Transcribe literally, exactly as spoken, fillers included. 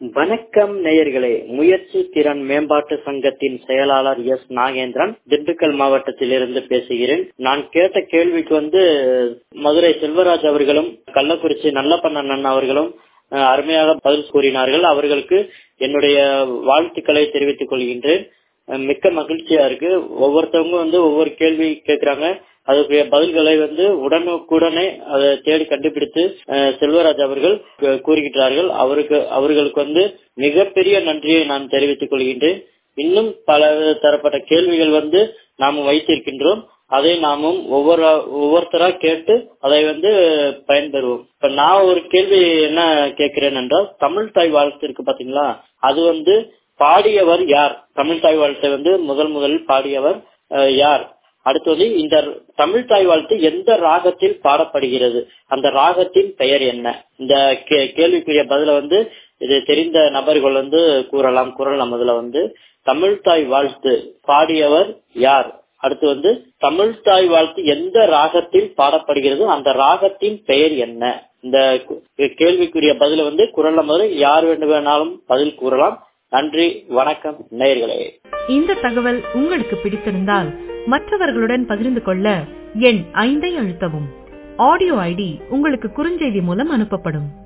வணக்கம் நேயர்களே. முயற்சி திறன் மேம்பாட்டு சங்கத்தின் செயலாளர் எஸ் நாகேந்திரன், திண்டுக்கல் மாவட்டத்திலிருந்து பேசுகிறேன். நான் கேட்ட கேள்விக்கு வந்து மதுரை செல்வராஜ் அவர்களும் கள்ளக்குறிச்சி நல்லப்பண்ணன் அவர்களும் அஹ், அருமையாக பதில் கூறினார்கள். அவர்களுக்கு என்னுடைய வாழ்த்துக்களை தெரிவித்துக் கொள்கின்றேன். அஹ், மிக்க மகிழ்ச்சியா இருக்கு. ஒவ்வொருத்தவங்க வந்து ஒவ்வொரு கேள்வி கேட்கிறாங்க. அதுக்கு பதில்களை வந்து உடனுக்குடனே அதை தேடி கண்டுபிடித்து அஹ், செல்வராஜ் அவர்கள் கு- கூறுகிறார்கள். அவருக்கு அவர்களுக்கு வந்து மிகப்பெரிய நன்றியை நான் தெரிவித்துக் கொள்கின்றேன். இன்னும் பல தரப்பட்ட கேள்விகள் வந்து நாம் வைத்திருக்கின்றோம். அதை நாமும் ஒவ்வொரு ஒவ்வொருத்தரா கேட்டு அதை வந்து பயன்பெறுவோம். இப்ப நான் ஒரு கேள்வி என்ன கேட்கிறேன் என்றால், தமிழ் தாய் வாழ்த்து இருக்கு பாத்தீங்களா, அது வந்து பாடியவர் யார்? தமிழ் தாய் வாழ்த்தை வந்து முதல் முதலில் பாடியவர் அஹ், யார்? அடுத்து வந்து இந்த தமிழ் தாய் வாழ்த்து எந்த ராகத்தில் பாடப்படுகிறது, அந்த ராகத்தின் பெயர் என்ன? இந்த கே- கேள்விக்குரிய பதில வந்து இது தெரிந்த நபர்கள் வந்து கூறலாம். குரல் நமதுல வந்து தமிழ் தாய் வாழ்த்து பாடியவர் யார்? அடுத்து வந்து தமிழ் தாய் வாழ்த்து எந்த ராகத்தில் பாடப்படுகிறது, அந்த ராகத்தின் பெயர் என்ன? இந்த கு- கேள்விக்குரிய பதில வந்து குரல் நமது யார் வேண்டும் வேணாலும் பதில் கூறலாம். நன்றி, வணக்கம் நேயர்களே. இந்த தகவல் உங்களுக்கு பிடித்திருந்தால் மற்றவர்களுடன் பகிர்ந்து கொள்ள எண் ஐந்தை அழுத்தவும். ஆடியோ ஐடி உங்களுக்கு குறுஞ்செய்தி மூலம் அனுப்பப்படும்.